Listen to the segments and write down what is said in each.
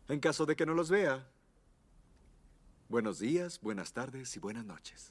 En caso de que no los vea, buenos días, buenas tardes y buenas noches.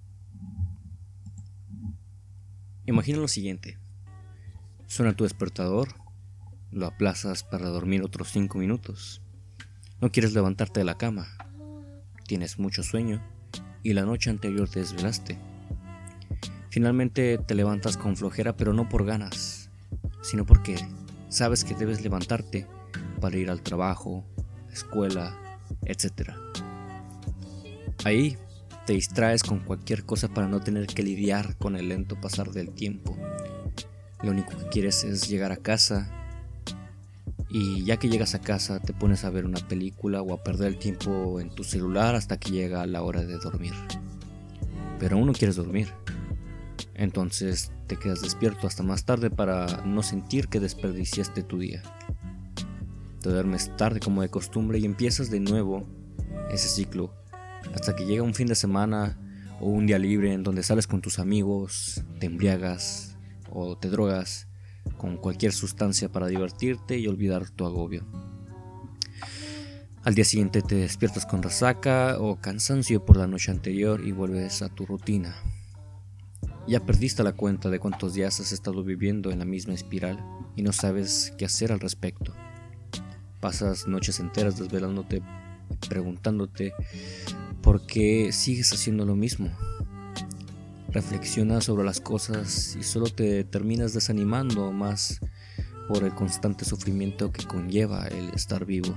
Imagina lo siguiente: suena tu despertador, lo aplazas para dormir otros 5 minutos. No quieres levantarte de la cama, tienes mucho sueño y la noche anterior te desvelaste. Finalmente te levantas con flojera, pero no por ganas, sino porque sabes que debes levantarte para ir al trabajo, escuela, etc. Ahí te distraes con cualquier cosa para no tener que lidiar con el lento pasar del tiempo. Lo único que quieres es llegar a casa, y ya que llegas a casa te pones a ver una película o a perder el tiempo en tu celular hasta que llega la hora de dormir. Pero aún no quieres dormir, entonces te quedas despierto hasta más tarde para no sentir que desperdiciaste tu día. Te duermes tarde como de costumbre y empiezas de nuevo ese ciclo hasta que llega un fin de semana o un día libre en donde sales con tus amigos, te embriagas o te drogas con cualquier sustancia para divertirte y olvidar tu agobio. Al día siguiente te despiertas con resaca o cansancio por la noche anterior y vuelves a tu rutina. Ya perdiste la cuenta de cuántos días has estado viviendo en la misma espiral y no sabes qué hacer al respecto. Pasas noches enteras desvelándote, preguntándote por qué sigues haciendo lo mismo. Reflexionas sobre las cosas y solo te terminas desanimando más por el constante sufrimiento que conlleva el estar vivo.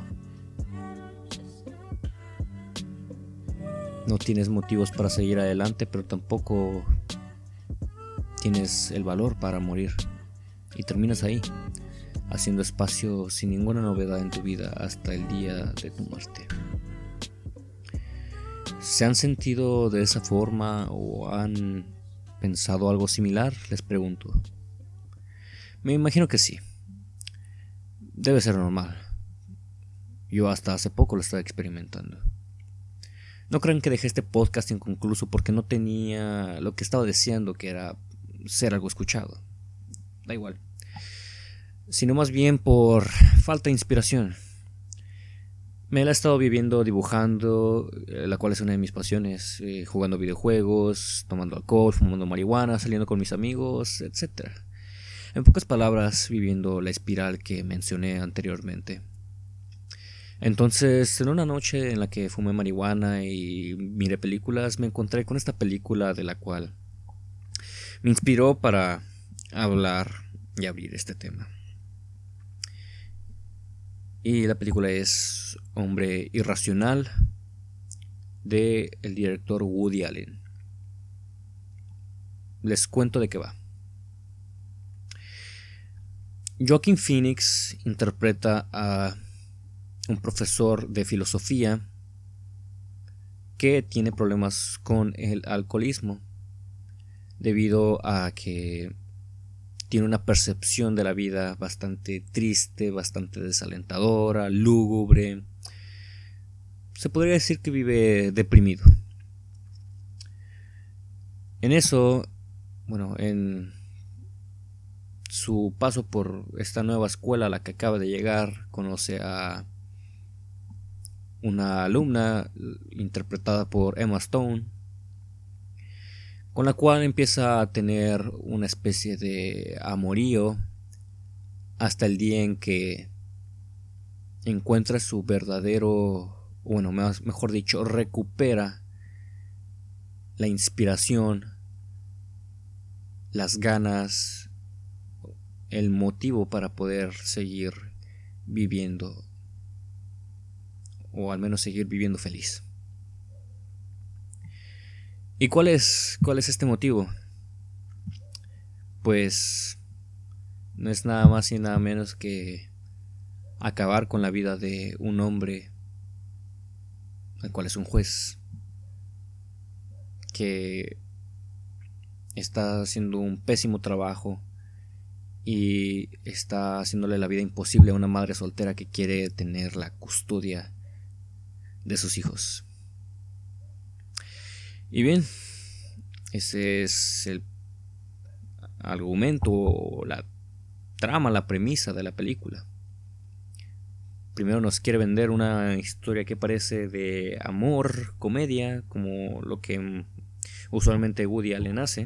No tienes motivos para seguir adelante, pero tampoco tienes el valor para morir. Y terminas ahí, haciendo espacio sin ninguna novedad en tu vida hasta el día de tu muerte. ¿Se han sentido de esa forma o han pensado algo similar? Les pregunto. Me imagino que sí. Debe ser normal. Yo hasta hace poco lo estaba experimentando. No crean que dejé este podcast inconcluso porque no tenía lo que estaba deseando, que era ser algo escuchado. Da igual. Sino más bien por falta de inspiración. Me la he estado viviendo dibujando, la cual es una de mis pasiones, jugando videojuegos, tomando alcohol, fumando marihuana, saliendo con mis amigos, etc. En pocas palabras, viviendo la espiral que mencioné anteriormente. Entonces, en una noche en la que fumé marihuana y miré películas, me encontré con esta película de la cual me inspiró para hablar y abrir este tema. Y la película es Hombre Irracional, de el director Woody Allen. Les cuento de qué va. Joaquin Phoenix interpreta a un profesor de filosofía que tiene problemas con el alcoholismo debido a que tiene una percepción de la vida bastante triste, bastante desalentadora, lúgubre. Se podría decir que vive deprimido. En eso, en su paso por esta nueva escuela a la que acaba de llegar, conoce a una alumna interpretada por Emma Stone, con la cual empieza a tener una especie de amorío hasta el día en que encuentra su verdadero, mejor dicho, recupera la inspiración, las ganas, el motivo para poder seguir viviendo, o al menos seguir viviendo feliz. ¿Y cuál es este motivo? Pues no es nada más y nada menos que acabar con la vida de un hombre, el cual es un juez, que está haciendo un pésimo trabajo y está haciéndole la vida imposible a una madre soltera que quiere tener la custodia de sus hijos. Y bien, ese es el argumento, la trama, la premisa de la película. primero nos quiere vender una historia que parece de amor, comedia, como lo que usualmente Woody Allen hace,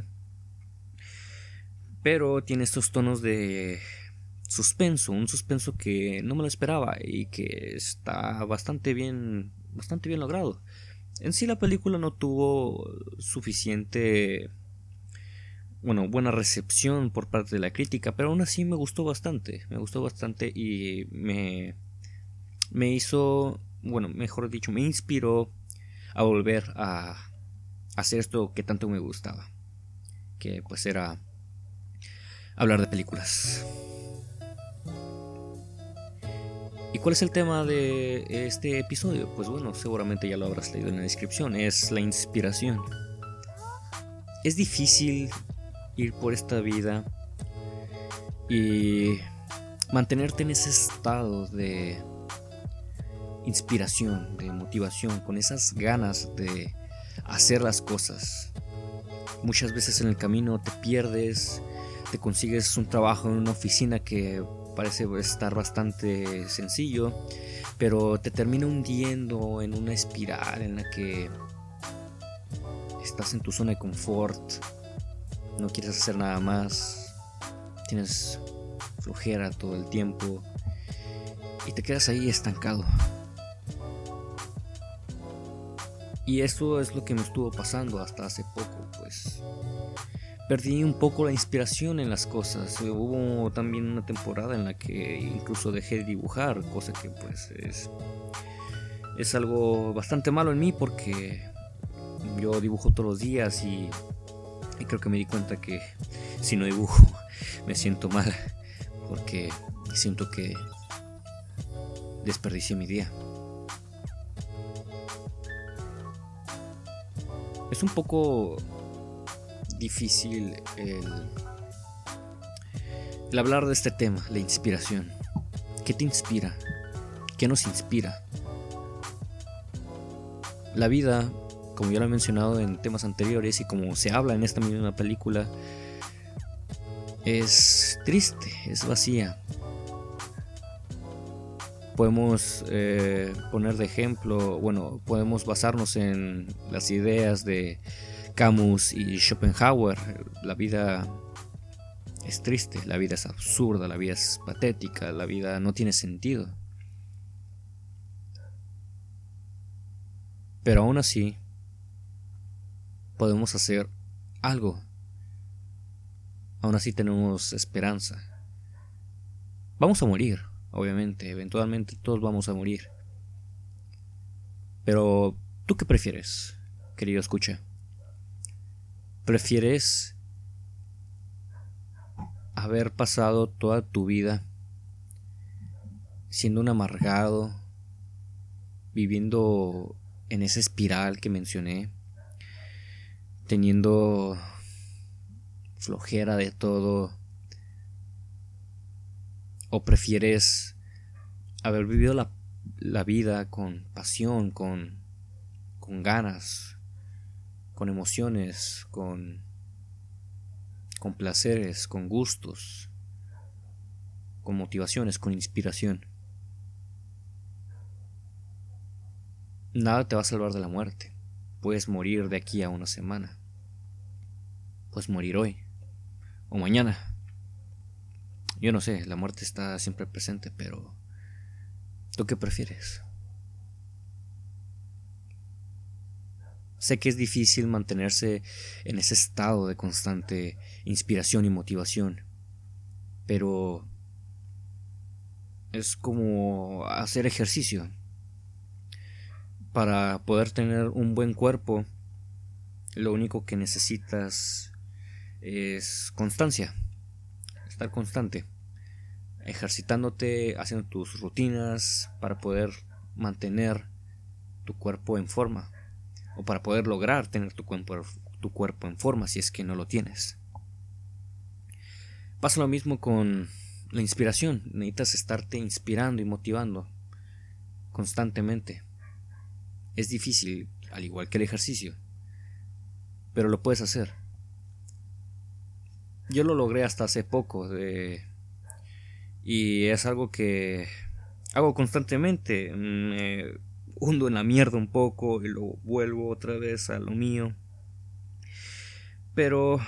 pero tiene estos tonos de suspenso, un suspenso que no me lo esperaba y que está bastante bien logrado. En sí la película no tuvo buena recepción por parte de la crítica, pero aún así me gustó bastante y me hizo, mejor dicho, me inspiró a volver a hacer esto que tanto me gustaba, que pues era hablar de películas. ¿Y cuál es el tema de este episodio? Pues bueno, seguramente ya lo habrás leído en la descripción. Es la inspiración. Es difícil ir por esta vida y mantenerte en ese estado de inspiración, de motivación, con esas ganas de hacer las cosas. Muchas veces en el camino te pierdes, te consigues un trabajo en una oficina que parece estar bastante sencillo, pero te termina hundiendo en una espiral en la que estás en tu zona de confort, no quieres hacer nada más, tienes flojera todo el tiempo y te quedas ahí estancado. Y eso es lo que me estuvo pasando hasta hace poco, pues perdí un poco la inspiración en las cosas. Hubo también una temporada en la que incluso dejé de dibujar, cosa que pues es algo bastante malo en mí, porque yo dibujo todos los días y creo que me di cuenta que si no dibujo me siento mal, porque siento que desperdicié mi día. Es un poco difícil el hablar de este tema, la inspiración. ¿Qué te inspira? ¿Qué nos inspira? La vida, como ya lo he mencionado en temas anteriores y como se habla en esta misma película, es triste, es vacía. Podemos poner de ejemplo, podemos basarnos en las ideas de Camus y Schopenhauer. La vida es triste, la vida es absurda, la vida es patética, la vida no tiene sentido. Pero aún así, podemos hacer algo. Aún así tenemos esperanza. Vamos a morir, obviamente, eventualmente todos vamos a morir. Pero, ¿tú qué prefieres, querido escucha? ¿Prefieres haber pasado toda tu vida siendo un amargado, viviendo en esa espiral que mencioné, teniendo flojera de todo? ¿O prefieres haber vivido la vida con pasión, con ganas, con emociones, con placeres, con gustos, con motivaciones, con inspiración? Nada te va a salvar de la muerte. Puedes morir de aquí a una semana. Puedes morir hoy o mañana. Yo no sé, la muerte está siempre presente, pero ¿tú qué prefieres? Sé que es difícil mantenerse en ese estado de constante inspiración y motivación, pero es como hacer ejercicio. Para poder tener un buen cuerpo, lo único que necesitas es constancia, estar constante, ejercitándote, haciendo tus rutinas para poder mantener tu cuerpo en forma, o para poder lograr tener tu cuerpo en forma si es que no lo tienes. Pasa lo mismo con la inspiración. Necesitas estarte inspirando y motivando constantemente. Es difícil, al igual que el ejercicio, pero lo puedes hacer. Yo lo logré hasta hace poco y es algo que hago constantemente. Me hundo en la mierda un poco y luego vuelvo otra vez a lo mío. Pero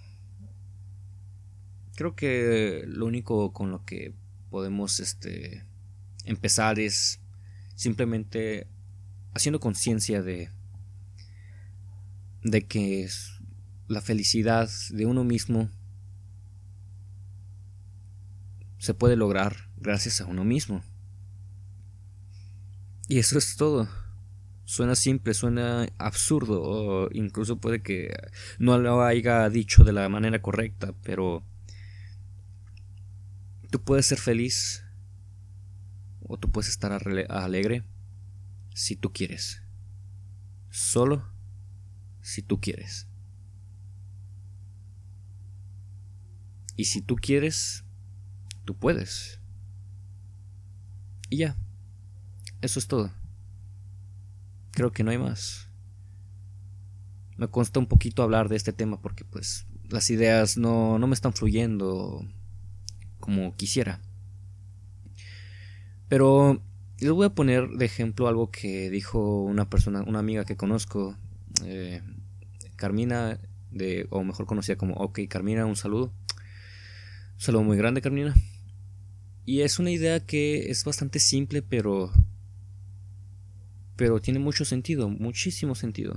creo que lo único con lo que podemos empezar es simplemente haciendo conciencia de que la felicidad de uno mismo se puede lograr gracias a uno mismo. Y eso es todo. Suena simple, suena absurdo, o incluso puede que no lo haya dicho de la manera correcta, pero tú puedes ser feliz o tú puedes estar alegre si tú quieres. Solo si tú quieres. Y si tú quieres, tú puedes. Y ya. Eso es todo. Creo que no hay más. Me consta un poquito hablar de este tema porque pues las ideas no me están fluyendo como quisiera. Pero les voy a poner de ejemplo algo que dijo una persona, una amiga que conozco, Carmina, o mejor conocida como OK Carmina, un saludo. Un saludo muy grande, Carmina. Y es una idea que es bastante simple, pero tiene mucho sentido, muchísimo sentido.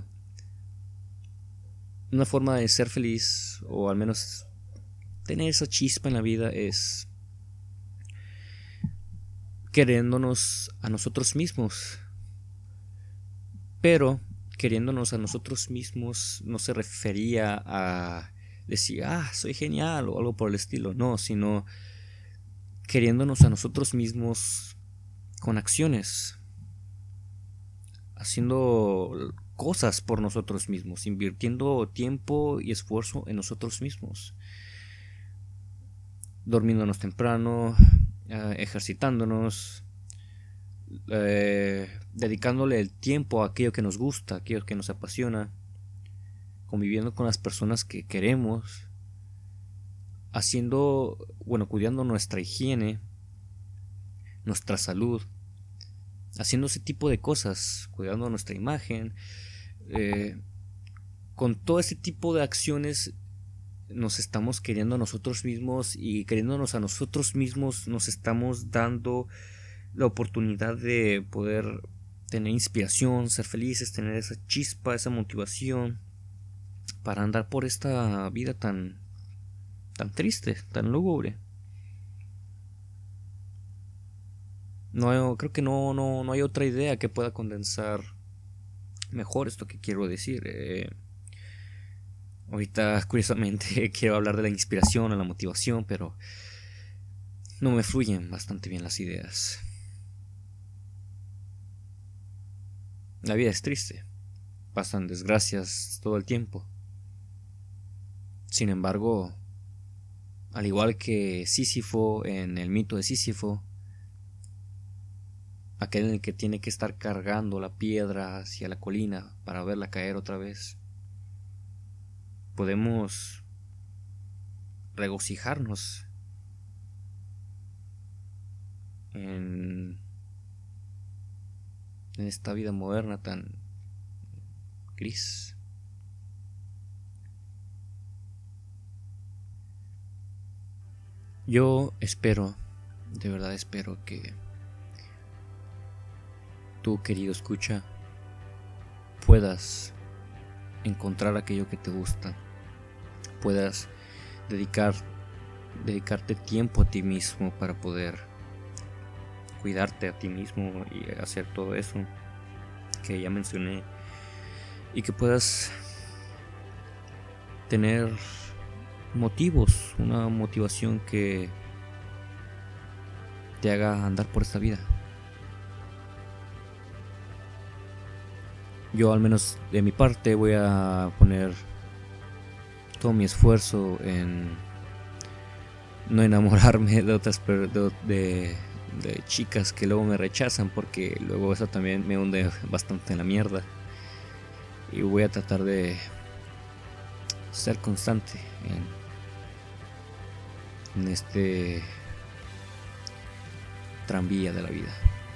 Una forma de ser feliz, o al menos tener esa chispa en la vida, es queriéndonos a nosotros mismos. Pero queriéndonos a nosotros mismos no se refería a decir, soy genial o algo por el estilo. No, sino queriéndonos a nosotros mismos con acciones, haciendo cosas por nosotros mismos, invirtiendo tiempo y esfuerzo en nosotros mismos, durmiéndonos temprano, ejercitándonos, dedicándole el tiempo a aquello que nos gusta, a aquello que nos apasiona, conviviendo con las personas que queremos, cuidando nuestra higiene, nuestra salud, haciendo ese tipo de cosas, cuidando nuestra imagen. Con todo ese tipo de acciones nos estamos queriendo a nosotros mismos, y queriéndonos a nosotros mismos nos estamos dando la oportunidad de poder tener inspiración, ser felices, tener esa chispa, esa motivación para andar por esta vida tan triste, tan lúgubre. Creo que no hay otra idea que pueda condensar mejor esto que quiero decir. Ahorita, curiosamente, quiero hablar de la inspiración o la motivación, pero no me fluyen bastante bien las ideas. La vida es triste, pasan desgracias todo el tiempo. Sin embargo, al igual que Sísifo en el mito de Sísifo, aquel en el que tiene que estar cargando la piedra hacia la colina para verla caer otra vez, podemos regocijarnos en esta vida moderna tan gris. Yo espero, de verdad espero que tú, querido escucha, puedas encontrar aquello que te gusta, puedas dedicarte tiempo a ti mismo para poder cuidarte a ti mismo y hacer todo eso que ya mencioné, y que puedas tener motivos, una motivación que te haga andar por esta vida. Yo, al menos de mi parte, voy a poner todo mi esfuerzo en no enamorarme de otras de chicas que luego me rechazan, porque luego eso también me hunde bastante en la mierda. Y voy a tratar de ser constante en tranvía de la vida.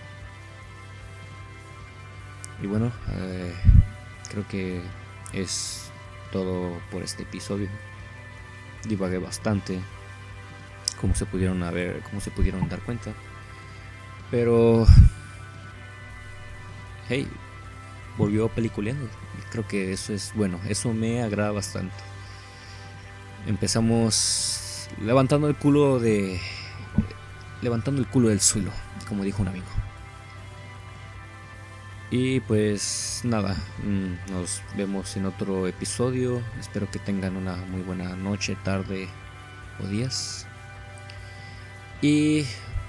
Y bueno, creo que es todo por este episodio. Divagué bastante, como se pudieron dar cuenta. Pero hey, volvió peliculeando. Creo que eso es bueno, eso me agrada bastante. Empezamos levantando el culo del suelo, como dijo un amigo. Y pues nada, nos vemos en otro episodio. Espero que tengan una muy buena noche, tarde o días. Y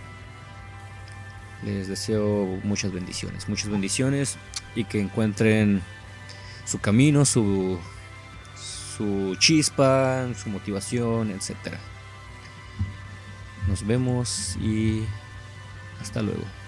les deseo muchas bendiciones y que encuentren su camino, su chispa, su motivación, etc. Nos vemos y hasta luego.